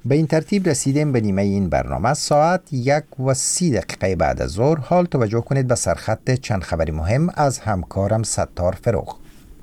به این ترتیب رسیدیم به نیمه این برنامه. ساعت 1:30 بعد از ظهر. حال توجه کنید به سرخط چند خبری مهم از همکارم ستار فروغ.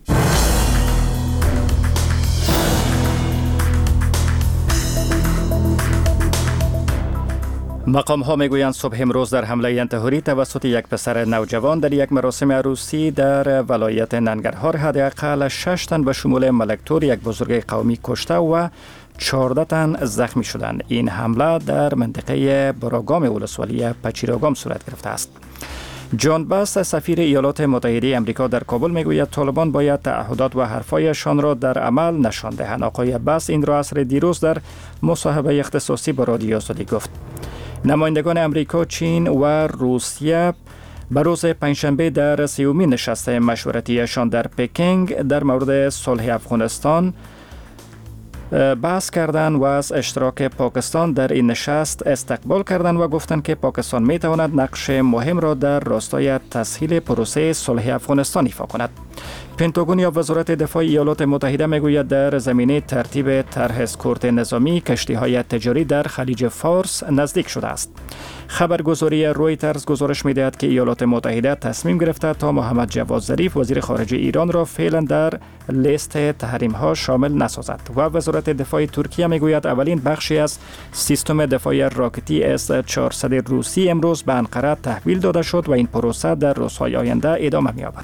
مقام ها میگویند صبح امروز در حمله انتحاری توسط یک پسر نوجوان در یک مراسم عروسی در ولایت ننگرهار حداقل 6 تن به شمول ملکتور یک بزرگ قومی کشته و 14 تن زخمی شدند. این حمله در منطقه براگام ولسوالی پچیراگام صورت گرفته است. جان باس سفیر ایالات متحده آمریکا در کابل میگوید طالبان باید تعهدات و حرفایشان را در عمل نشان دهند. آقای باس این را عصر دیروز در مصاحبه اختصاصی با رادیو آزادی گفت. نمایندگان امریکا، چین و روسیه به روز پنجشنبه در 30مین نشست مشورتیشان در پکینگ در مورد صلح افغانستان بحث کردند و از اشتراک پاکستان در این نشست استقبال کردند و گفتند که پاکستان می تواند نقش مهم را در راستای تسهیل پروسه صلح افغانستان ایفا کند. پنتاگون یا وزارت دفاع ایالات متحده میگوید در زمینه ترتیب طرح اسکورت نظامی کشتی‌های تجاری در خلیج فارس نزدیک شده است. خبرگزاری رویترز گزارش می‌دهد که ایالات متحده تصمیم گرفته تا محمد جواد ظریف وزیر خارجه ایران را فعلا در لیست تحریم‌ها شامل نسازد. و وزارت دفاع ترکیه میگوید اولین بخشی از سیستم دفاعی راکتی S-400 روسی امروز به انقره تحویل داده شد و این پروسه در روزهای آینده ادامه می‌یابد.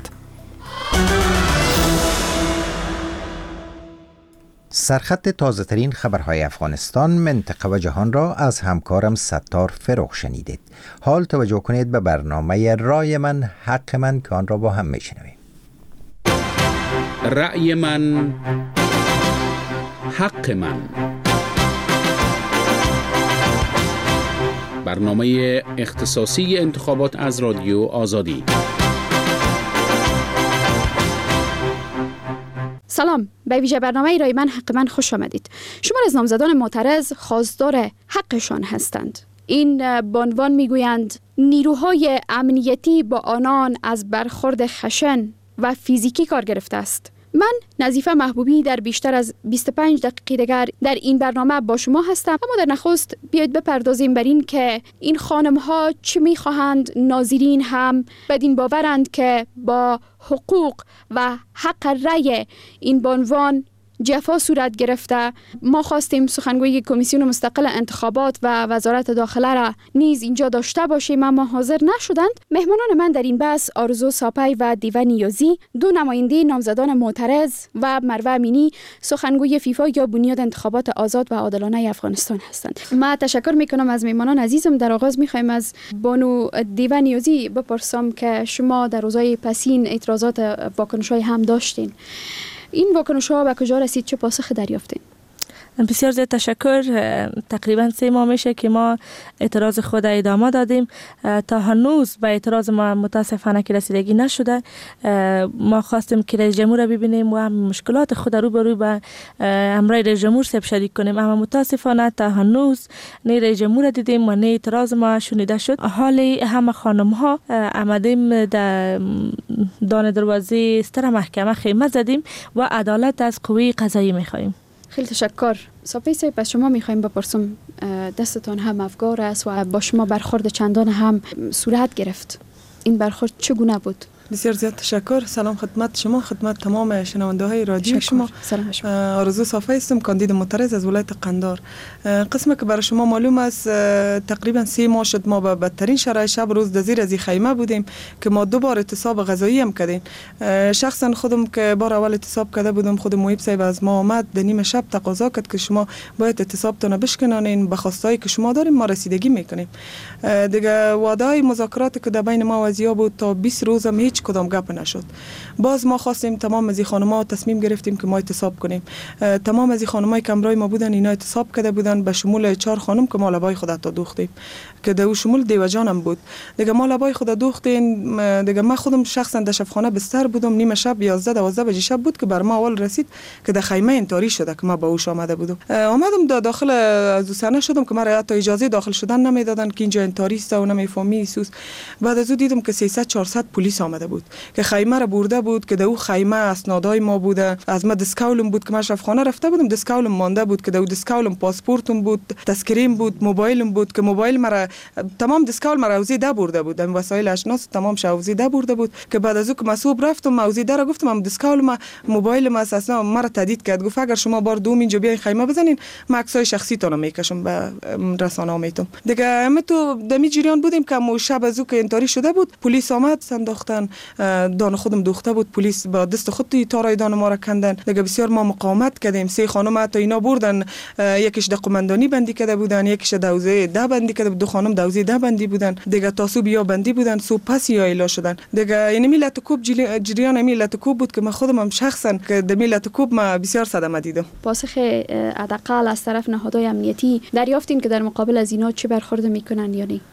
سرخط تازه ترین خبرهای افغانستان، منطقه و جهان را از همکارم ستار فروغ شنیدید. حال توجه کنید به برنامه رای من حق من که آن را با هم میشنویم. رای من حق من، برنامه اختصاصی انتخابات از رادیو آزادی. سلام، به ویژه برنامه رای من حق من خوش آمدید. شمار از نامزدان معترض خواستار حقشان هستند. این به عنوان میگویند نیروهای امنیتی با آنان از برخورد خشن و فیزیکی کار گرفته است. من نظیفه محبوبی در بیشتر از 25 دقیقه دیگر در این برنامه با شما هستم. اما در نخست بیایید بپردازیم بر این که این خانم ها چه میخواهند. ناظرین هم بدین باورند که با حقوق و حق رأی این بانوان جفا صورت گرفته. ما خواستیم سخنگوی کمیسیون مستقل انتخابات و وزارت داخله را نیز اینجا داشته باشیم اما حاضر نشدند. مهمانان من در این بحث آرزو ساپی و دیوه نیازی، دو نماینده نامزدان معترض، و مروه امینی، سخنگوی فیفا یا بنیاد انتخابات آزاد و عادلانه افغانستان هستند. من تشکر میکنم از مهمانان عزیزم. در آغاز میخوایم از بانو دیوه نیازی بپرسم که شما در روزهای پسین اعتراضات واکنش‌های هم داشتین. این واکنش‌ها به کجا رسید؟ چه پاسخ دریافتین؟ بسیار زیاد تشکر. تقریبا 3 ماه میشه که ما اعتراض خود ادامه دادیم. تا هنوز به اعتراض ما متاسفانه که رسیدگی نشده. ما خواستیم که رئیس جمهور را ببینیم و مشکلات خود رو روبرو به همراه رئیس جمهور صاحب شریک کنیم، اما متاسفانه تا هنوز نه رئیس جمهور دیدیم و نه اعتراض ما شنیده شد. حالی همه خانم ها آمدیم در دان دروازه ستر محکمه خیمه زدیم و عدالت از قوه قضاییه میخواهیم. خیلی تشکر. صاحب از شما میخوایم بپرسم، دستتان هم افگار است و با شما برخورد چندان هم صورت گرفت. این برخورد چگونه بود؟ بسیار زیاد تشکر. سلام خدمت شما، خدمت تمام شنونده های رادیو شما. آرزو صافی هستم، کاندید معترض از ولایت قندار. قسمی که برای شما معلوم است تقریبا 3 ماه شد ما به بدترین شرایط شب روز در زیر از خیمه بودیم که ما 2 بار اعتصاب غذایی هم کردیم. شخصا خودم که بار اول اعتصاب کرده بودم، خود محیب صاحب از ما آمد در نیمه شب تقاضا کرد که شما باید اعتصابتون بشکنانین، به خواستایی که شما داریم ما رسیدگی میکنیم. دیگه وعده مذاکرات که در بین ما و ازیا بود تا 20 روز هم هیچ کدام گپ نشد. باز ما خواستیم تمام از خانم‌ها تصمیم گرفتیم که ما اعتصاب کنیم. تمام از خانم‌های که همراه ما بودن اینا اعتصاب کرده بودن، به شمول 4 خانم که ما لبای خود تا دوختیم، که در شمول دیو جانم بود. دیگه ما لبای خود دوختیم. دیگه من خودم شخصا در شبخانه بستر بودم. نیمه شب 11-12 بجه شب بود که بر ما اول رسید که در خیمه انتاری شده که ما به اوش آمده بودم. آمدم داخل از سنه شدم که مرا حتی اجازه داخل شدن نمیدادن که اینجا انتاری است و نمیفهمی سوس. بعد از اون دیدم که 300-400 پلیس آمده کرده بود که خیمه را برده بود که در او خیمه اسنادای ما بوده. از ما دسکولم بود که من اشرف خانه رفته بودم، دسکولم مانده بود که در دسکولم پاسپورتم بود، تذکریم بود، موبایلم بود که موبایل مرا تمام دسکول مرا اوزیده برده بود، این وسایل اشناس تمام اوزیده برده بود که بعد از او که مسوب رفتم اوزیده را گفتم من دسکولم موبایلم اساسا مرا تهدید کرد، گفت اگر شما بار دوم اینجا بیاین خیمه بزنین ما عکسای شخصی تون میکشم به رسانه میتم دیگه. ما تو دمی جریان بودیم که مو شب از او که انتاری شده بود پلیس آمد سنداختن دان خودم دوخته بود، پلیس با دست خود تارای دان ما را کندن دیگه. بسیار ما مقاومت کردیم، سه خانم حتی اینا بردن، یکیش د قماندانی بندی کرده بودن، یکیش دوزه ده بندی کرده بود، دو خانم دوزه ده بندی بودن دیگه، تاسو بیا بندی بودن، سو پس یا ایلا شدن دیگه. یعنی ملت کوب جریان ملت کوب بود که من خودم هم شخصا که د ملت کوب ما بسیار صدمه دیدم. پاسخ حداقل از طرف نهادهای امنیتی دریافتین که در مقابل از اینا چه برخورد میکنن یا نه؟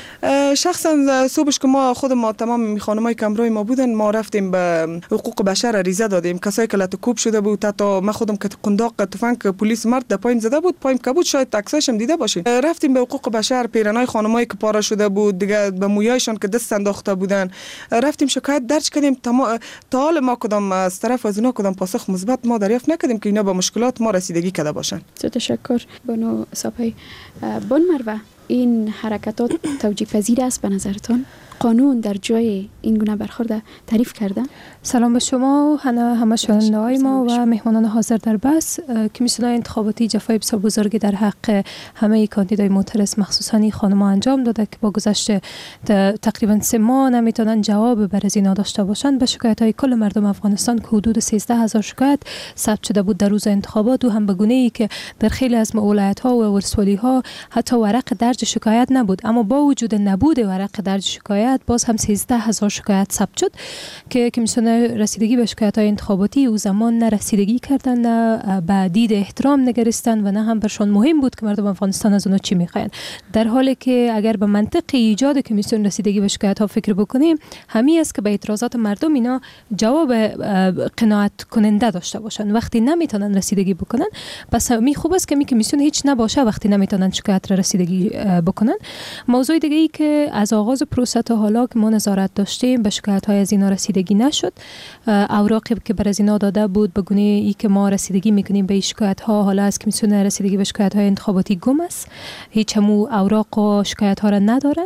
شخصا صبحش که ما تمام خانمای کمرای ما بودن، ما رفتیم به حقوق بشر ریزه دادیم، کسایی که لطکوب شده بود، حتی ما خودم که قنداق تفنگ پلیس مرد در پایم زده بود، پایم کبود، شاید عکساشم دیده باشین. رفتیم به حقوق بشر، پیرنای خانمایی که پاره شده بود دیگه به مویایشان که دست انداخته بودن رفتیم شکایت درج کردیم. تا حال ما کدام از طرف از اینا کدام پاسخ مثبت ما دریافت نکردیم که اینا به مشکلات ما رسیدگی کرده باشن. تشکر بانو صاحب. بان مروه، این حرکتات توجیه پذیر است به نظرتان؟ قانون در جای این گونه برخورد تعریف کرده؟ سلام به شما و همه شنونده‌های ما و مهمانان حاضر در بحث. کمیسیون انتخاباتی جفای بسیار بزرگی در حق همه کاندیدای معترض مخصوصاً خانم‌ها انجام داده که با گذشت تقریباً 3 ماه نمیتونن جواب بر از اینا داشته باشن. به شکایت‌های کل مردم افغانستان که حدود 13000 شکایت ثبت شده بود در روز انتخابات و هم به گونه‌ای که در خیلی از ولایت‌ها و ولسوالی‌ها حتی ورق درج شکایت نبود، اما با وجود نبود ورق درج شکایت باز هم 13000 شکایت ثبت شد که کمیسیون رسیدگی به شکایت‌های انتخاباتی او زمان نه رسیدگی کردن، نه به دید احترام نگرستن و نه هم برشون مهم بود که مردم افغانستان از اونها چی می‌خواین. در حالی که اگر به منطق ایجاد کمیسیون رسیدگی به شکایت‌ها فکر بکنیم، همین است که به اعتراضات مردم اینا جواب قناعت کننده داشته باشن. وقتی نمیتونن رسیدگی بکنن، پس می خوب است که می کمیسیون هیچ نباشه وقتی نمیتونن شکایت را رسیدگی بکنن. موضوع دیگه ای که از آغاز پروسه تا حالا که ما نظارت داشتیم به شکایت‌های از اینا رسیدگی نشد. اوراقی که بر از اینا داده بود به گونه ای که ما رسیدگی میکنیم به شکایت‌ها حالا از کمیسیون رسیدگی به شکایت‌های انتخاباتی گم است. هیچ همو اوراق و شکایت‌ها را ندارن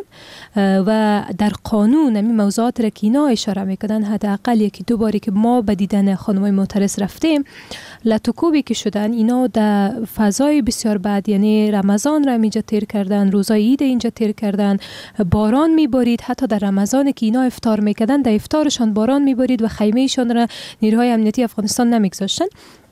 و در قانون همین موضوعات را که اینا اشاره میکنن حداقل یکی دو باری که ما به دیدن خانم‌های معترض رفتیم لطکوبی که شدن اینا در فضای بسیار بد، یعنی رمضان را اینجا تیر کردن، روزای عید اینجا تیر کردن، باران میبارید، حتی در رمضان که اینا افطار میکردن در افطارشان باران میبارید و خیمهشان را نیروهای امنیتی افغانستان نمیگذاشتن.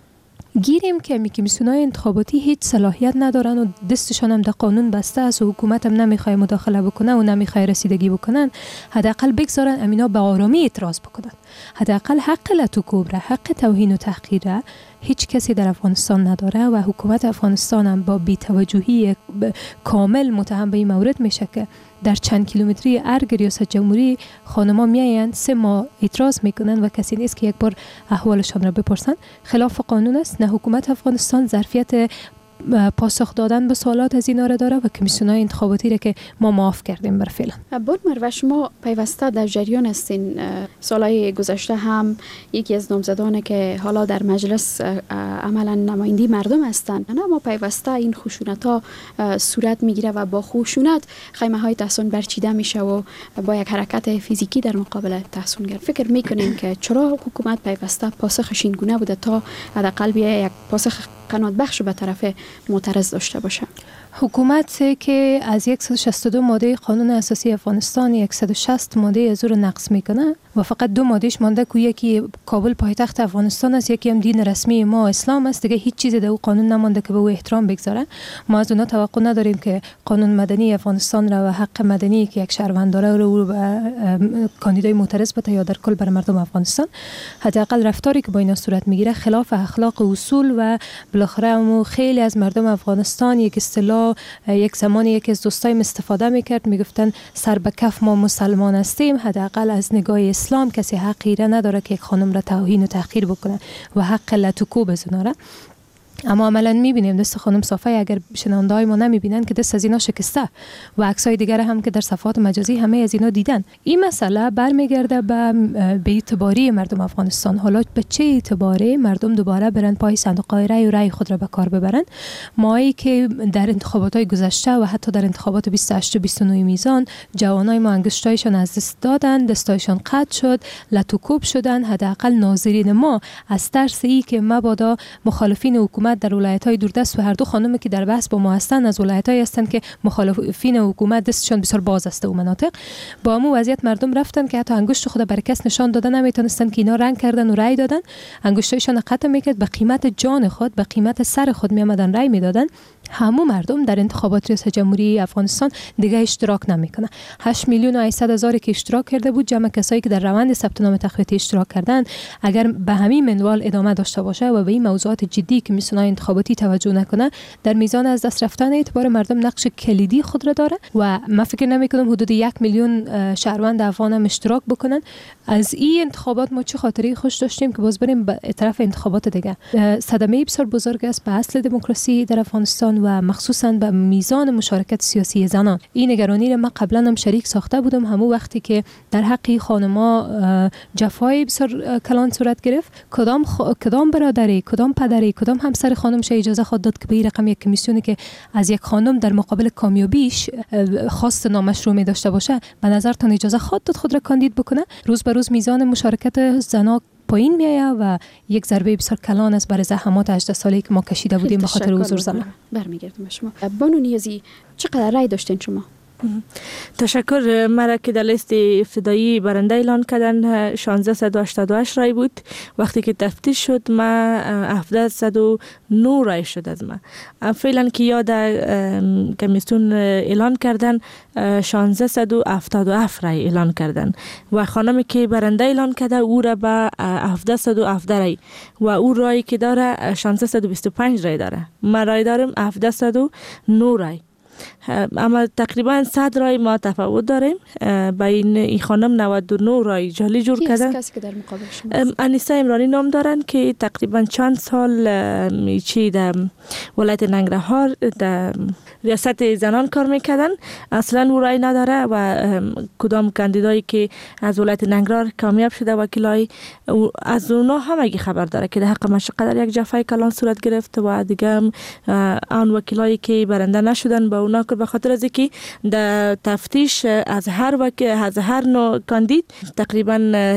گیریم که کمیسیون‌های انتخاباتی هیچ صلاحیت ندارن و دستشان هم در قانون بسته است و حکومت هم نمیخواد مداخله بکنه و نمیخواد رسیدگی بکنن. حداقل بگذارن امینا به آرامی اعتراض بکنن. حداقل حق لطکوب را، حق توهین و تحقیر را هیچ کسی در افغانستان نداره و حکومت افغانستان هم با بی‌توجهی کامل متهم به این مورد میشه که در چند کیلومتری ارگ ریاست جمهوری خانما میایند 3 ماه اعتراض میکنن و کسی نیست که یک بار احوالشان را بپرسن. خلاف قانون است. نه حکومت افغانستان ظرفیت پاسخ دادن به سوالات از اینا را داره و کمیسیون‌های انتخاباتی را که ما معاف کردیم بر فعلا. بان مروه، شما پیوسته در جریان هستین. سالهای گذشته هم یکی از نامزدان که حالا در مجلس عملا نماینده مردم هستند، اما پیوسته این خشونت‌ها صورت میگیره و با خشونت خیمه‌های تحصن برچیده میشه و با یک حرکت فیزیکی در مقابل تحصنگر. فکر میکنین که چرا حکومت پیوسته پاسخش این گونه بوده تا حداقل بیا یک پاسخ قناعت بخش به طرف معترض داشته باشه؟ حکومت که از 162 ماده قانون اساسی افغانستان 160 ماده از رو نقض میکنه و فقط 2 مادهش مانده که یکی کابل پایتخت افغانستان است، یکی هم دین رسمی ما اسلام است. دیگه هیچ چیزی در او قانون نمانده که به او احترام بگذاره. ما از اونها توقع نداریم که قانون مدنی افغانستان را و حق مدنی که یک شهروند داره رو به کاندیدای معترض بده یا در کل بر مردم افغانستان. حداقل رفتاری که با اینا صورت میگیره خلاف اخلاق اصول و بالاخره خیلی از مردم افغانستان یک اصطلاح یک زمانی یکی از دوستایم استفاده میکرد، میگفتن سر به کف ما مسلمان هستیم. حداقل از نگاه اسلام کسی حقی را نداره که یک خانم را توهین و تحقیر بکنه و حق لطکوب از اونها را. اما عملا میبینیم دست خانم صافی اگر شنونده‌های ما نمیبینن که دست از اینا شکسته و عکسای دیگر هم که در صفحات مجازی همه از اینا دیدن. این مسئله برمیگرده به اعتباری مردم افغانستان. حالا به چه اعتباری مردم دوباره برن پای صندوق‌های رای و رای خود را به کار ببرن؟ مایی که در انتخابات‌های گذشته و حتی در انتخابات 28 و 29 میزان جوانای ما انگشتایشان از دست دادن، دستایشان قطع شد، لتوکوب شدن. حداقل ناظرین ما از ترس ای که مبادا مخالفین حکومت در ولایت‌های دوردست و هر دو خانمی که در بحث با ما هستند از ولایت‌های هستند که مخالفین حکومت دستشان بسیار باز است و مناطق با همون وضعیت مردم رفتن که حتی انگشت خود بر کس نشان دادن نمیتونستن که اینا رنگ کردن و رای دادن. انگشتایشان قطع میکرد، به قیمت جان خود، به قیمت سر خود میآمدن رای میدادن. همون مردم در انتخابات ریاست جمهوری افغانستان دیگه اشتراک نمیکنه. 8,800,000 که اشتراک کرده بود، جمع کسایی که در روند ثبت نام تقویتی اشتراک کردن، اگر به همین منوال ادامه داشته باشه و به این موضوعات جدی که میسونه انتخاباتی توجه نکنه، در میزان از دست رفتن اعتبار مردم نقش کلیدی خود را داره و من فکر نمیکنم حدود 1,000,000 شهروند افغان هم اشتراک بکنن. از این انتخابات ما چه خاطره خوش داشتیم که باز بریم به طرف انتخابات دیگه. صدمه بسیار بزرگ است به اصل دموکراسی در افغانستان و مخصوصا به میزان مشارکت سیاسی زنان. این نگرانی را من قبلا هم شریک ساخته بودم، همون وقتی که در حق خانما جفای بسیار کلان صورت گرفت. کدام برادری، کدام پدری، کدام همسر خانم شه اجازه خود داد که به این رقم یک کمیسیونی که از یک خانم در مقابل کامیابیش خواست نامشروع داشته باشه، به نظرتان اجازه خود داد خود را کاندید بکنه؟ روز به روز میزان مشارکت زنان پایین میایه و یک ضربه بسیار کلان است برای زحمات 18 سالی که ما کشیده بودیم به خاطر حضور زنان. برمیگردم به شما. بانو نیازی، چقدر رای داشتین شما؟ تشکر. مرا که در لیست ابتدایی برنده اعلان کردن 1688 رای بود. وقتی که تفتیش شد ما 1709 رای شد از ما. فعلا که یاد کمیسیون اعلان کردن 1677 رای اعلان کردن و خانمی که برنده اعلان کرده او را به 1717 رای و او رای که داره 1625 رای داره. ما رای دارم 1709 رای. اما تقریبا 100 رای ما تفاوت داریم. بین این خانم 99 رای جعلی جور کردن. کسی که در مقابل شما انیسه عمرانی نام دارن که تقریبا چند سال چی در ولایت ننگرهار در ریاست زنان کار میکردن. اصلا او رای نداره و کدام کاندیدایی که از ولایت ننگرهار کامیاب شده وکیلای از اونا همگی خبر داره که در حق مشقه در یک جفای کلان صورت گرفت و دیگه آن وکیلایی که برنده نشدن با اونا که به خاطر از اینکه در تفتیش از هر نوع کاندید تقریبا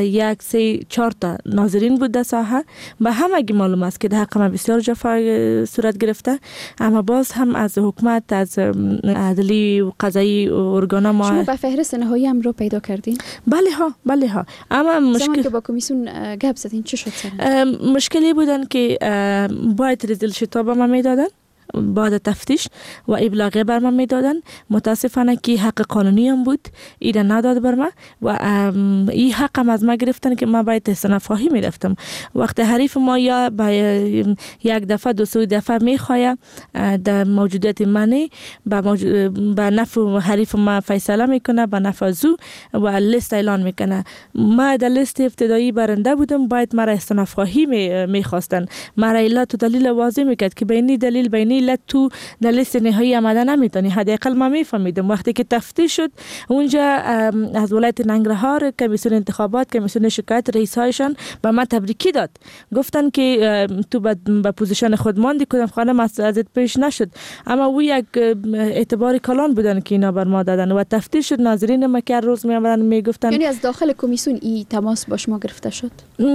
1-3-4 تا ناظرین بود در ساحه به همگی معلوم است که در حق ما بسیار جفای صورت گرفته. اما باز هم از حکومت، از عدلی و قضایی ارگانا ما شما به فهرست نهایی هم رو پیدا کردین؟ بله ها. اما مشکل که با کمیسیون گپ زدین چی شد سر؟ مشکلی بودن که باید ریزل شتاب ما میدادن بعد تفتیش و ابلاغه بر من میدادن. متاسفانه که حق قانونی هم بود، ایره نداد بر من و این حق هم از ما گرفتن که ما باید استنفاهی میرفتم. وقت حریف ما یا یک دفعه 2-3 دفعه میخواه در موجودیت منی به نفع حریف ما فیصله میکنه، به نفع زو و لیست اعلان میکنه. ما در لیست ابتدایی برنده بودم، باید مرا استنفاهی میخواستن. مرا علت و دلیل واضح میکرد که بینی دلیل بینی علت تو در لیست نهایی آمده نمیتونی. حداقل ما میفهمیدم. وقتی که تفتیش شد اونجا از ولایت ننگرهار کمیسیون انتخابات، کمیسیون شکایت، رئیسایشان به من تبریکی داد. گفتن که تو به پوزیشن خود ماندی، کدام خانم ازت پیش نشد. اما او یک اعتبار کلان بودن که اینا بر ما دادن و تفتیش شد. ناظرین ما که روز میآمدن میگفتن، یعنی از داخل کمیسیون ای تماس با شما گرفته شد؟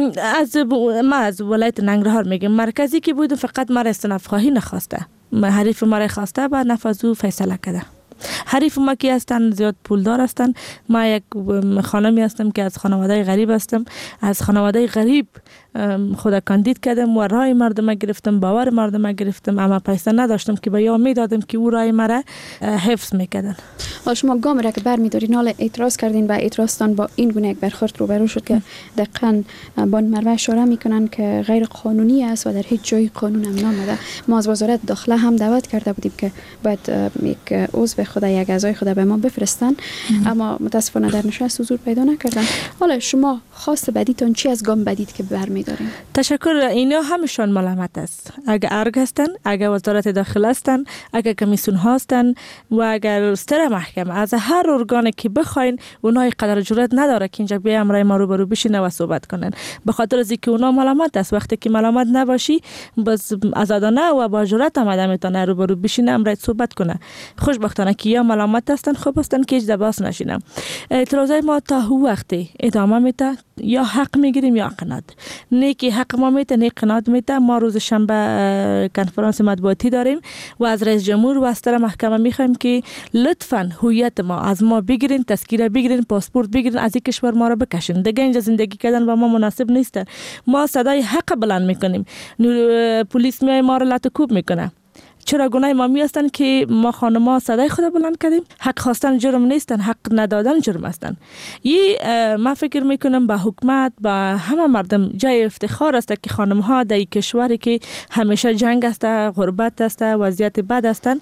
از ولایت ننگرهار میگم، مرکزی که بود فقط مرا استنفاهی نخواسته، حریف ما را خواسته و نفذو فیصله کرده. حریف ما کی هستن؟ زیاد پولدار هستن. ما یک خانمی هستم که از خانواده غریب هستم. از خانواده غریب خدا کاندید کردم و رای مردم گرفتم، باور مردم گرفتم، اما پیسه نداشتم که به یا میدادم که او رای مرا حفظ میکردن. شما گام را که برمیدارین، حالا اعتراض کردین و اعتراضتان با این گونه یک برخورد روبرو شد که دقیقاً بان مروه اشاره میکنن که غیر قانونی است و در هیچ جای قانون هم نامده. ما از وزارت داخله هم دعوت کرده بودیم که باید یک عضو خود یک اعضای خود به ما بفرستن، اما متاسفانه در نشست حضور پیدا نکردن. حالا شما خواست بدیتون چی از گام بدید که برمی‌دارین؟ تشکر. اینا همشون ملامت است. اگر ارگ هستن، اگر وزارت داخله هستن، اگر کمیسیون هستن و اگر ستر محکمه، از هر ارگانی که بخواین، اونها قدر جرأت نداره که اینجا بیا امرای ما روبرو بشینه و صحبت کنن. به خاطر از اینکه اونا ملامت است. وقتی که ملامت نباشی، بس آزادانه و با جرأت آمده میتونه روبرو بشینه امرای صحبت کنه. خوشبختانه که یا ملامت هستن، خوب هستن که هیچ دباس نشینم. اعتراضای ما تا هو وقتی ادامه میده، یا حق میگیریم یا قناعت. نه که حق ما میده، نه قناعت میده. ما روز شنبه کنفرانس مطبوعاتی داریم و از رئیس جمهور و از ستر محکمه میخوایم که لطفاً هویت ما از ما بگیرین، تذکره بگیرین، پاسپورت بگیرین، از این کشور ما رو بکشین. دیگه اینجا زندگی کردن با ما مناسب نیست. ما صدای حق بلند میکنیم، پلیس میای ما رو لطکوب میکنه. چرا گناه ما می هستن که ما خانما صدای خود بلند کردیم؟ حق خواستن جرم نیستن، حق ندادن جرم هستن. من فکر میکنم با حکومت، با همه مردم جای افتخار است که خانم ها در کشوری که همیشه جنگ است، غربت است، وضعیت بد هستن،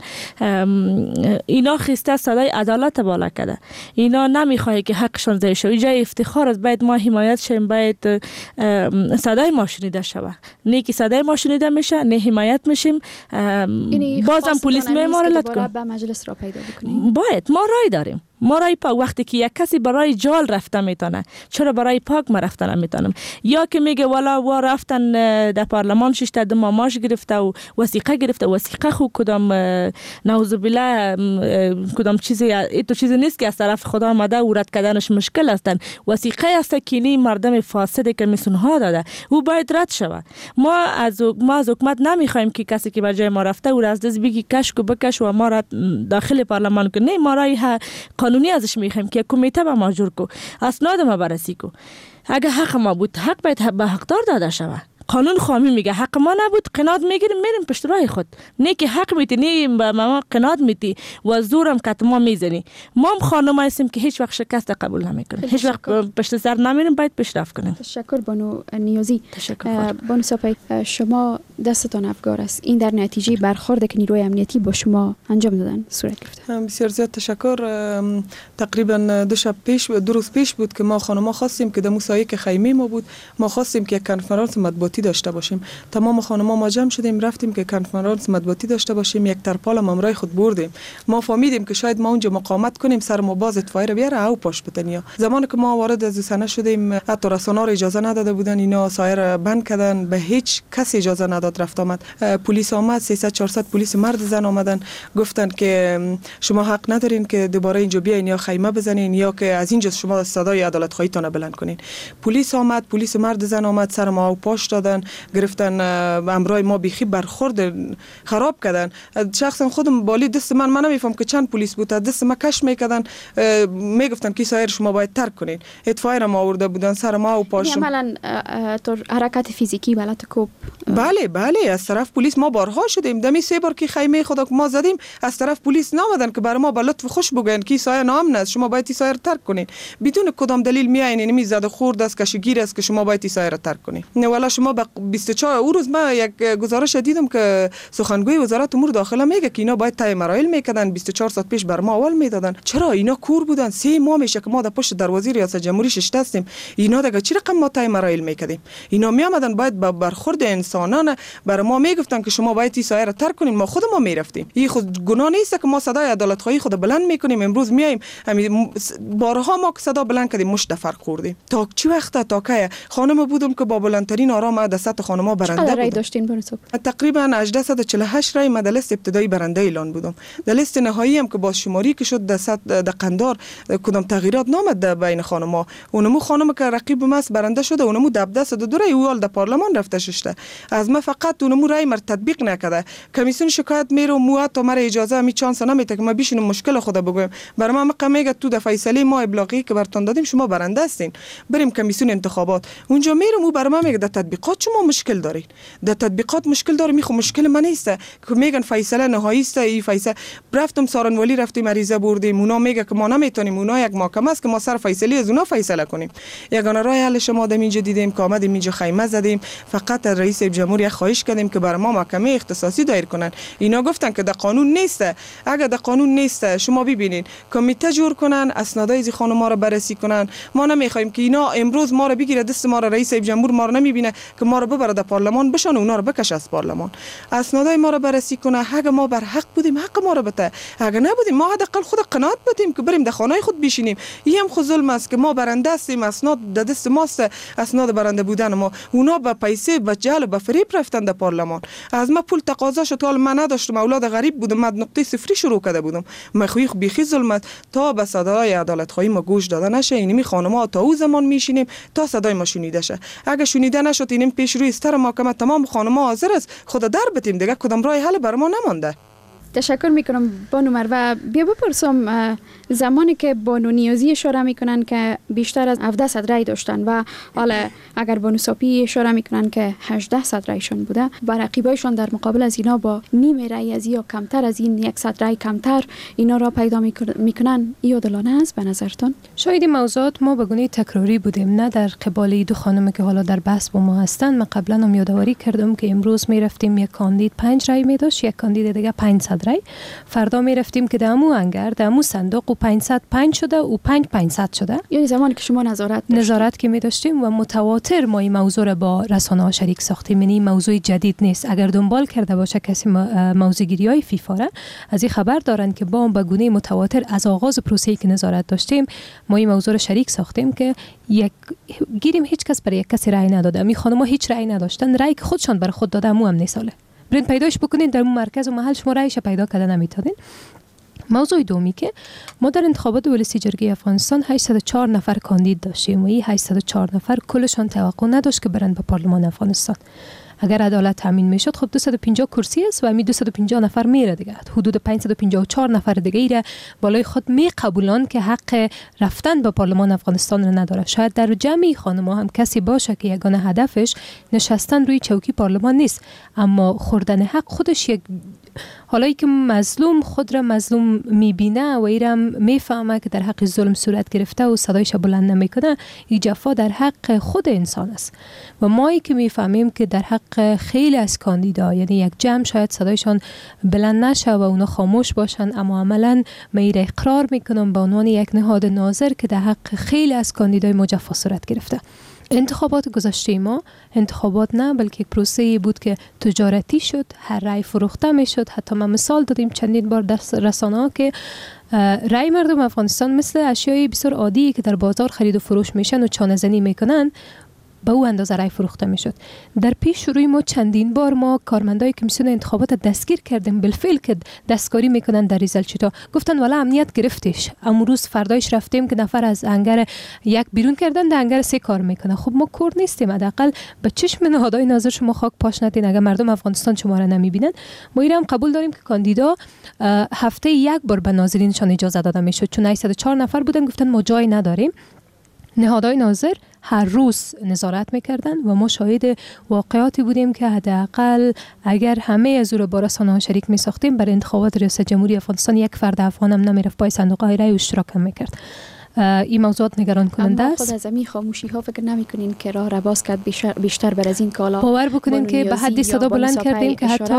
اینا خسته صدای عدالت بالا کرده. اینا نمیخواد که حقشون ضایع شود. جای افتخار است. باید ما حمایت شیم، باید صدای ما شنیده شود. نه که صدای ما شنیده میشه، نه حمایت میشیم. بازم پلیس میمارلت کن. به مجلس را پیدا بکنیم. باید ما رای داریم. ما رای پاک. وقتی که یک کسی برای جال رفته میتونه، چرا برای پاک ما رفته نمیتونم؟ یا که میگه والا و رفتن در پارلمان 6 تا ماش گرفته و وثیقه گرفته. وثیقه خو کدام نعوذ بالله کدام چیزی تو چیزی نیست که از طرف خدا آمده و رد کردنش مشکل هستن. وثیقه است که نی مردم فاسد کمیسیون ها داده، او باید رد شود. ما از حکومت نمیخوایم که کسی که به جای ما رفته و از دست بگی کش کو بکش و ما را داخل پارلمان کنه. ما رای قانونی ازش میخوایم که کمیته به ما جور کو، اسناد ما بررسی کو. اگه حق ما بود، حق باید به حقدار داده شود. قانون خوامی میگه حق ما نبود، قناعت میگیریم میریم پشت راه خود. نه که حق میتی، نه به ما قناعت میتی و زورم کت ما میزنی. ما هم خانم هستیم که هیچ وقت شکست قبول نمیکنیم، هیچ وقت پشت سر نمیریم، باید پیشرفت کنیم. تشکر بانو نیازی. تشکر. بانو ساپی، شما دستتان افگار است. این در نتیجه برخورد که نیروی امنیتی با شما انجام دادن صورت گرفته. بسیار زیاد تشکر. تقریبا دو روز پیش بود که ما خانم‌ها خواستیم که در موسایی که خیمه ما بود، ما خواستیم که یک کنفرانس مطبوعاتی داشته باشیم. تمام خانم‌ها ما جمع شدیم، رفتیم که کنفرانس مطبوعاتی داشته باشیم. یک ترپال امرای خود بردیم. ما فهمیدیم که شاید ما اونجا مقاومت کنیم، سر ما باز اطفایی رو بیاره او پاش بتنیا. زمانی که ما وارد از سنه شدیم، حتی رسانه‌ها اجازه نداده بودن، اینا سایر بند کردن، به هیچ کسی اجازه نداد رفت آمد. پلیس آمد، 300 400 پلیس مرد زن آمدن، گفتن که شما حق ندارین که دوباره اینجا بیاین یا خیمه بزنین یا که از اینجا شما صدای عدالت خواهیتون بلند کنین. پلیس آمد، پلیس مرد زن آمد، سر ما او پاش دادن، گرفتن امرای ما بیخی برخورد خراب کردن. شخصا خودم بالی دست من نمیفهم که چند پلیس بود، دست ما کش میکردن، میگفتن که سایر شما باید ترک کنین. اطفایی را ما آورده بودن، سر ما او پاش. عملاً تو حرکت فیزیکی بلات کوب. بله از طرف پلیس ما بارها شدیم. دمی 3 بار که خیمه خدا ما زدیم، از طرف پلیس نامدن که برای ما با لطف خوش بگن که سایه نام است، شما باید سایه را ترک کنین. بدون کدام دلیل میاین نمی زده خورد است، کشگیر است که شما باید سایه را ترک کنین. نه والا شما با 24 او روز ما یک گزارش دیدم که سخنگوی وزارت امور داخله میگه که اینا باید طی مراحل میکردن، 24 ساعت پیش بر ما اول میدادن. چرا اینا کور بودن؟ 3 ماه میشه که ما در پشت دروازه ریاست جمهوری ششته هستیم. اینا دیگه چی رقم ما طی مراحل میکردیم؟ اینا میامدن باید با برخورد انسانانه بر ما میگفتن که شما باید سایه را ترک کنین. ما خود ما میرفتیم. این خود گناه نیست که ما صدای عدالت خواهی خود بلند میکنیم. امروز میایم بارها ما که صدا بلند کردیم مشت فرق خوردیم. تا چی وقت تا که خانم بودم که با بلندترین آرام در سطح خانم‌ها برنده رای داشتین برسوب؟ تقریبا 1848 رای ما در لیست ابتدایی برنده اعلان بودم. در لیست نهایی هم که باز شماری که شد در قندار کدام تغییرات نامد در بین خانم‌ها. اونمو خانم که رقیب ما برنده شده، اونمو دبده صد دو رای اول در پارلمان رفته شده. از ما فقط اونمو رای مر تطبیق نکرده. کمیسیون شکایت میرو مو تا مر اجازه می چانس نمیده که ما بشینم مشکل خود بگویم. برای ما میگه تو د فیصله ما ابلاغی که برتون دادیم شما برنده هستین، بریم کمیسیون انتخابات. اونجا میرم او برای ما میگه تطبیق تطبیقات شما مشکل دارین، در تطبیقات مشکل داره. میخو مشکل من نیست که میگن فیصله نهایی است. این فیصله رفتم سارنوالی رفتیم عریضه بردیم، اونا میگه که ما نمیتونیم، اونا یک محکمه است که ما سر فیصله از اونا فیصله کنیم. یگانه راه حل شما در اینجا دیدیم که آمدیم اینجا خیمه زدیم، فقط از رئیس جمهوری خواهش کردیم که برای ما محکمه اختصاصی دایر کنن. اینا گفتن که در قانون نیست. اگر در قانون نیست شما ببینین کمیته جور کنن، اسنادای از خانم‌ها را بررسی کنن. ما نمیخوایم که اینا امروز ما را بگیره دست ما را، رئیس جمهور ما را نمیبینه که ما را ببره در پارلمان بشن، اونا را بکشه از پارلمان، اسنادای ما را بررسی کنه. اگه ما بر حق بودیم حق ما را بده، اگه نبودیم ما حداقل خود قناعت بدیم که بریم در خانه خود بشینیم. این هم خود ظلم است که ما برنده هستیم، اسناد در دست ماست، اسناد برنده بودن ما. اونا به پیسه به جعل به فریب رفتن در پارلمان. از ما پول تقاضا شد، حال من نداشتم، اولاد غریب بودم، من نقطه صفری شروع کرده بودم. مخوی بیخی ظلمت تا به صدای عدالت خواهی ما گوش داده نشه. اینمی خانم‌ها تا او زمان میشینیم تا صدای ما شنیده شه. اگه شنیده نشد اینم پیش روی استر محکمه تمام خانم‌ها حاضر است خود در بتیم، دیگه کدام راه حل بر ما نمانده. تشکر میکنم بانو مروه. بیا بپرسم، زمانی که بانو نیازی اشاره میکنن که بیشتر از 1700 رای داشتن و حالا اگر بانو ساپی اشاره میکنن که 1800 رایشان بوده، با رقیبایشان در مقابل از اینا با نیم رای از یا کمتر از این 100 رای کمتر اینا را پیدا میکنن، این عادلانه است به نظرتون؟ شاید این موضوعات ما به گونه تکراری بودیم، نه در قبال دو خانم که حالا در بحث با ما هستند. من قبلا هم یادآوری کردم که امروز میرفتیم یک کاندید 5 رای میداشت، یک کاندید دیگه 500 رای. فردا می رفتیم که دمو انگر دمو صندوق و 505 شده و 500 شده. یعنی زمانی که شما نظارت که می داشتیم و متواتر ما این موضوع را با رسانه ها شریک ساختیم. یعنی موضوع جدید نیست. اگر دنبال کرده باشه کسی موضوعگیری های فیفا را، از این خبر دارن که با به گونه متواتر از آغاز پروسه‌ای که نظارت داشتیم ما این موضوع را شریک ساختیم که گیریم هیچ کس برای یک کسی رأی نداده. می خانم‌ها هیچ رأی نداشتن، رأی که خودشان بر خود داده هم نیساله. برین پیداش بکنین در مرکز و محل شما رایش پیدا کرده نمیتونین. موضوع دومی که ما در انتخابات ولسی جرگه افغانستان 804 نفر کاندید داشتیم و این 804 نفر کلشان توقع نداشت که برن به پارلمان افغانستان. اگر عدالت تامین میشد خب 250 کرسی است و می 250 نفر میره دیگه، حدود 554 نفر دیگه ایره بالای خود می قبولان که حق رفتن به پارلمان افغانستان رو نداره. شاید در جمعی خانم‌ها هم کسی باشه که یگانه هدفش نشستن روی چوکی پارلمان نیست، اما خوردن حق خودش یک حالا که مظلوم خود را مظلوم میبینه و ایرم میفهمه که در حق ظلم صورت گرفته و صدایش بلند نمیکنه، این جفا در حق خود انسان است. و ما که میفهمیم که در حق خیلی از کاندیدا، یعنی یک جمع شاید صدایشان بلند نشه و اونا خاموش باشن، اما عملا من ایره اقرار میکنم به عنوان یک نهاد ناظر که در حق خیلی از کاندیدای ما جفا صورت گرفته. انتخابات گذشته ما انتخابات نه بلکه یک پروسه بود که تجارتی شد، هر رای فروخته می شد. حتی ما مثال دادیم چندین بار در رسانه ها که رای مردم افغانستان مثل اشیای بسیار عادی که در بازار خرید و فروش میشن و چانه زنی میکنن به او اندازه رای فروخته میشد. در پیش شروع ما چندین بار ما کارمندای کمیسیون انتخابات دستگیر کردیم بالفعل که دستکاری میکنن در ریزلت شیتا. گفتن والا امنیت گرفتش. امروز فردایش رفتیم که نفر از انگر یک بیرون کردن، در انگر 3 کار میکنه. خب ما کور نیستیم، حداقل به چشم نهادهای ناظر شما خاک پاش ندین. اگر مردم افغانستان شما را نمیبینن، ما هم قبول داریم که کاندیدا هفته 1 بار به ناظرینشان اجازه داده میشد. چون 804 نفر بودن گفتن ما جای نداریم. نهادهای ناظر هر روز نظارت میکردن و ما شاهد واقعاتی بودیم که حداقل اگر همه از او را با رسانه‌ها شریک میساختیم، برای انتخابات ریاست جمهوری افغانستان یک فرد افغان هم نمیرفت پای صندوق های رای و اشتراک هم میکرد. این موضوعات نگران کننده است. خود از این خاموشی ها فکر نمیکنین که راه را باز کرد بیشتر بر از این کالا؟ باور بکنین که به حدی صدا بلند کردیم که حتی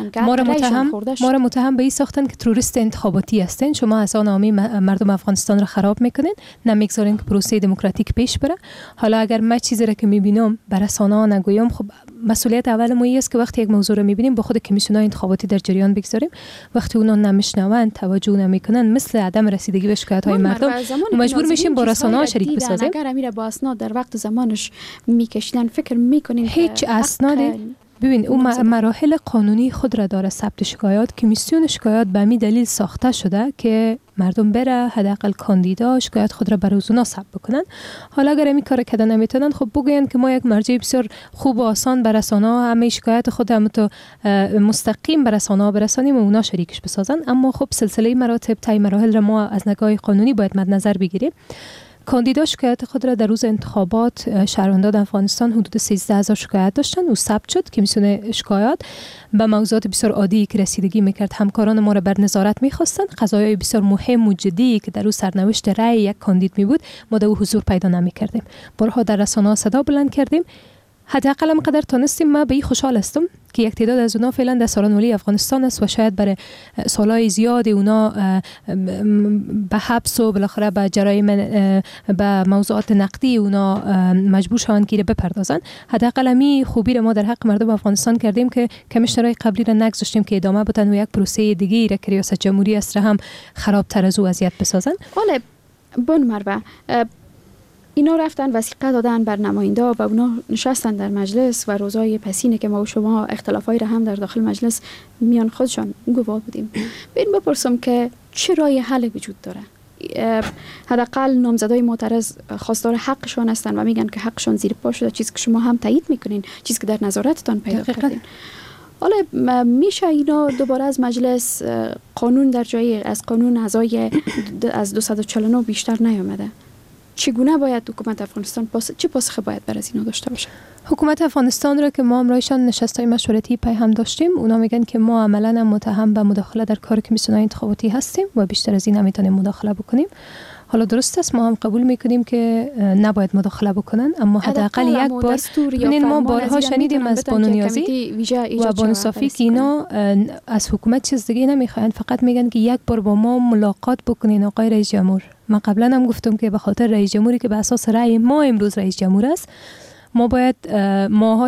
ما را متهم به این ساختن که تروریست انتخاباتی هستین. شما از آن عامی مردم افغانستان را خراب میکنین، نمیگذارین که پروسه دموکراتیک پیش بره. حالا اگر من چیزی را که میبینم بر رسانه‌ها نگویم، خب مسئولیت اول ما است که وقتی یک موضوع را میبینیم با خود کمیسیون‌های انتخاباتی در جریان بگذاریم. وقتی اونا نمیشنون، توجه نمیکنن، مثل عدم رسیدگی به شکایت‌های مردم، مجبور میشیم با رسانه‌ها شریک بسازیم. اگر امیر با اسناد در وقت زمانش میکشیدن، فکر میکنین هیچ اسنادی؟ ببین اون مراحل قانونی خود را داره. ثبت شکایات، کمیسیون شکایات به همین دلیل ساخته شده که مردم بره حداقل کاندیدا شکایت خود را برای اونا ثبت بکنن. حالا اگر این کار کردن نمیتونن، خب بگوین که ما یک مرجع بسیار خوب و آسان به رسانه‌ها همه شکایت خود هم تو مستقیم به رسانه‌ها برسانیم و اونا شریکش بسازن. اما خب سلسله مراتب طی مراحل را ما از نگاه قانونی باید مد نظر بگیریم. کاندیدا شکایت خود را در روز انتخابات شهروندان افغانستان حدود 13000 شکایت داشتن و ثبت شد که کمیسیون شکایات به موضوعات بسیار عادی که رسیدگی میکرد همکاران ما را بر نظارت میخواستند. قضایای بسیار مهم و جدی که در روز سرنوشت رأی یک کاندید می بود ما در حضور پیدا نمیکردیم. بارها در رسانه‌ها صدا بلند کردیم. حداقل هم قدر تانستیم. ما به این خوشحال هستم که یک تعداد از اونا فعلا در سالنولی افغانستان است و شاید برای سالهای زیاد اونا به حبس و بالاخره به جرایم به موضوعات نقدی اونا مجبور شوند که بپردازن. حداقل می خوبی ما در حق مردم افغانستان کردیم که کمیشنرای قبلی را نگذاشتیم که ادامه بدن و یک پروسه دیگه را که ریاست جمهوری است را هم خرابتر از او اذیت بسازن. ولی بون مروه اینا رفتن وثیقه دادن بر نماینده و اونا نشستن در مجلس و روزای پسینه که ما و شما اختلافایی را هم در داخل مجلس میان خودشان گواه بودیم. بین بپرسم که چه راه حل وجود داره؟ حداقل نامزدای معترض خواستار حقشان هستن و میگن که حقشان زیر پا شده، چیزی که شما هم تایید میکنین، چیزی که در نظارتتان پیدا کردین. حالا میشه اینا دوباره از مجلس قانون در جای از قانون اعضای از 249 بیشتر نیامده؟ چگونه باید حکومت افغانستان چه پاسخی باید بر از اینا داشته باشه؟ حکومت افغانستان را که ما امرایشان نشستای مشورتی پیام داشتیم، اونا میگن که ما عملاً متهم به مداخله در کار کمیسیون انتخاباتی هستیم و بیشتر از این نمیتونیم مداخله بکنیم. حالا درست است، ما هم قبول میکنیم که نباید مداخله بکنن، اما حداقل یک بار ببینید ما بارها شنیدیم از بانو نیازی و بانو صافی که اینا از حکومت چیز دیگه نمیخواین، فقط میگن که یک بار با ما ملاقات بکنین آقای رئیس جمهور. من قبلا هم گفتم که به خاطر رئیس جمهوری که به اساس رأی ما امروز رئیس جمهور است، ما باید ماها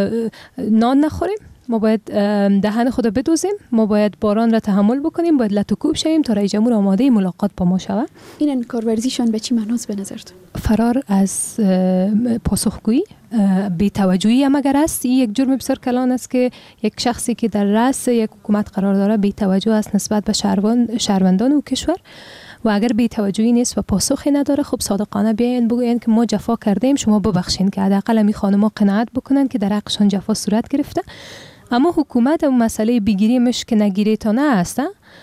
نان نخوریم، ما باید دهن خود بدوزیم، ما باید باران را تحمل بکنیم، باید لطوکوب شویم تا رئیس جمهور آماده ملاقات با ما شود. این انکارورزیشان به چی معناست به نظرت؟ فرار از پاسخگویی، بی‌توجهی هم اگر است، این یک جرم بسیار کلان است که یک شخصی که در رأس یک حکومت قرار داره بی‌توجه است نسبت به شهروندان و کشور. و اگر بی‌توجهی نیست و پاسخی نداره، خب صادقانه بیاین بگوین که ما جفا کردیم، شما ببخشین، که حداقل می خانم‌ها قناعت بکنن که در حقشان جفا صورت گرفته. اما حکومت اون مسئله بگیریمش که نگیری تا نه است،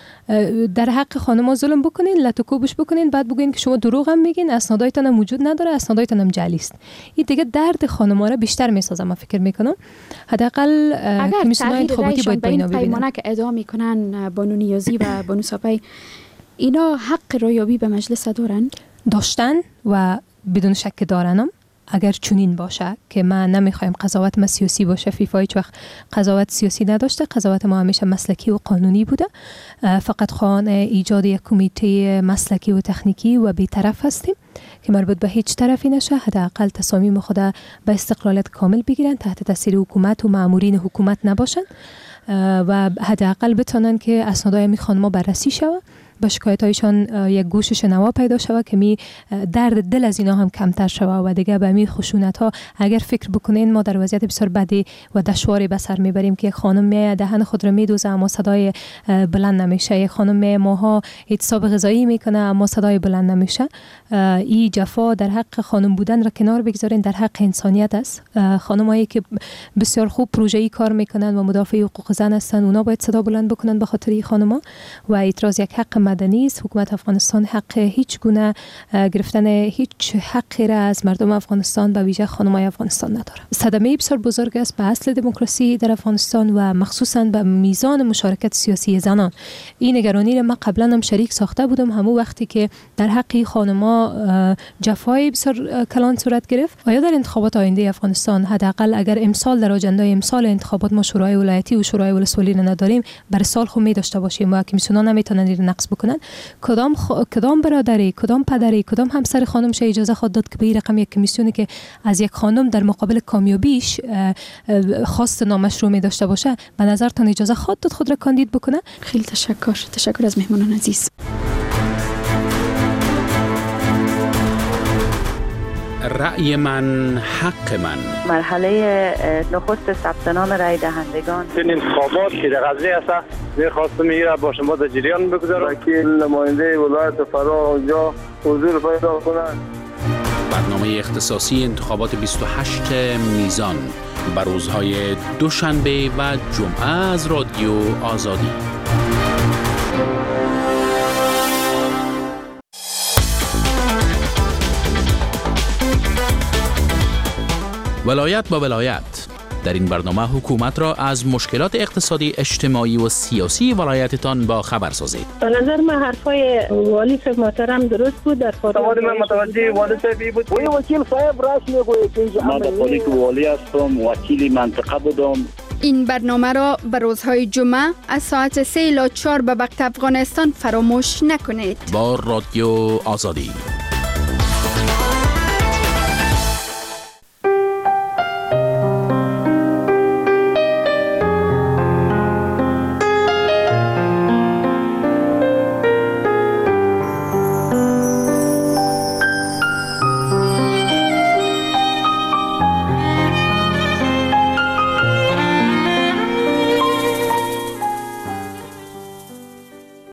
در حق خانم‌ها ظلم بکنین، لطوکوبش بکنین، بعد بگین که شما دروغ هم میگین، اسنادایتان هم وجود نداره، اسنادایتان هم جعلی است. این دیگه درد خانم‌ها را بیشتر میسازه. من فکر میکنم حداقل کمیسیون انتخاباتی باید بینا ببینن. پیمانه که ادعا میکنن بانو نیازی و بانو صافی، اینا حق رایابی به مجلس داشتن و بدون شک دارنم. اگر چنین باشه که من نمیخوایم قضاوت ما سیاسی باشه، فیفا هیچ وقت قضاوت سیاسی نداشته، قضاوت ما همیشه مسلکی و قانونی بوده. فقط خوان ایجاد یک کمیته مسلکی و تکنیکی و بی‌طرف هستیم که مربوط به هیچ طرفی نشه. حداقل تصامیم خود به استقلالت کامل بگیرن، تحت تاثیر حکومت و مامورین حکومت نباشن و حداقل بتونن که اسنادای می خانم‌ها بررسی شود، با شکایت‌هایشان یک گوش شنوا پیدا شود که می درد دل از اینا هم کمتر شود و دیگه به می خشونت‌ها اگر فکر بکنین ما در وضعیت بسیار بدی و دشواری به سر میبریم که یک خانم می دهن خود را میدوزه اما صدای بلند نمیشه، یک خانم می ماها اعتصاب غذایی میکنه اما صدای بلند نمیشه. این جفا در حق خانم بودن را کنار بگذارین، در حق انسانیت است. خانمایی که بسیار خوب پروژه‌ای کار میکنن و مدافع حقوق زن هستن، اونا باید صدا بلند بکنن به خاطر این خانم‌ها و اعتراض یک حق مدنی است. حکومت افغانستان حق هیچ گونه گرفتن هیچ حقی را از مردم افغانستان به ویژه خانم‌های افغانستان نداره. صدمه بسیار بزرگ است به اصل دموکراسی در افغانستان و مخصوصا به میزان مشارکت سیاسی زنان. این نگرانی را من قبلا هم شریک ساخته بودم، همون وقتی که در حق خانم‌ها جفای بسیار کلان صورت گرفت. آیا در انتخابات آینده افغانستان حداقل اگر امسال در آجنده امسال انتخابات ما شورای ولایتی و شورای ولسوالی نداریم، برای سال خود می داشته باشیم و کمیسیون‌ها نمیتونن این نقص بکنن. کدام برادری، کدام پدری، کدام همسر خانم شه اجازه خود داد که به این رقم یک کمیسیونی که از یک خانم در مقابل کامیابیش خواست نامشروع می داشته باشه، به نظرتان اجازه خود داد خود را کاندید بکنه؟ خیلی تشکر از مهمانان عزیز. رأی من حق من. مرحله نخست ثبت نام رای دهندگان. این انتخابات که در غزنی است، می‌خواستم این با شما در جریان بگذارم که نماینده ولایت فرا اونجا حضور پیدا کنند. برنامه اختصاصی انتخابات 28 میزان بر روزهای دوشنبه و جمعه از رادیو آزادی. ولایت با ولایت. در این برنامه حکومت را از مشکلات اقتصادی، اجتماعی و سیاسی ولایتتان با خبر سازید. به نظر من حرفای والی صاحب محترم درست بود. در سوال من متوجه والی صاحب بود. وکیل صاحب راست میگوید که من در پالیک والی هستم، وکیل منطقه بودم. این برنامه را به روزهای جمعه از ساعت 3 الی 4 به وقت افغانستان فراموش نکنید. با رادیو آزادی.